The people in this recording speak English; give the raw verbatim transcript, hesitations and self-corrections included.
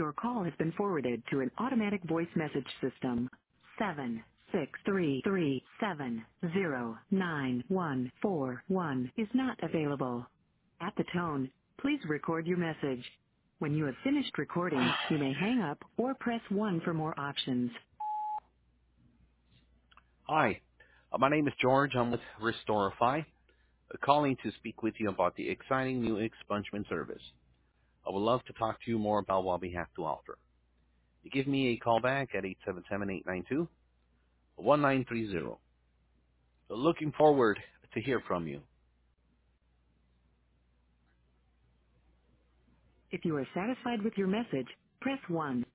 Your call has been forwarded to an automatic voice message system. Seven six three three seven zero nine one four one is not available. At the tone, please record your message. When you have finished recording, you may hang up or press one for more options. Hi, uh, my name is George. I'm with Restorify, uh, calling to speak with you about the exciting new expungement service. I would love to talk to you more about what we have to offer. You give me a call back at eight seven seven, eight nine two, one nine three zero. So looking forward to hear from you. If you are satisfied with your message, press one.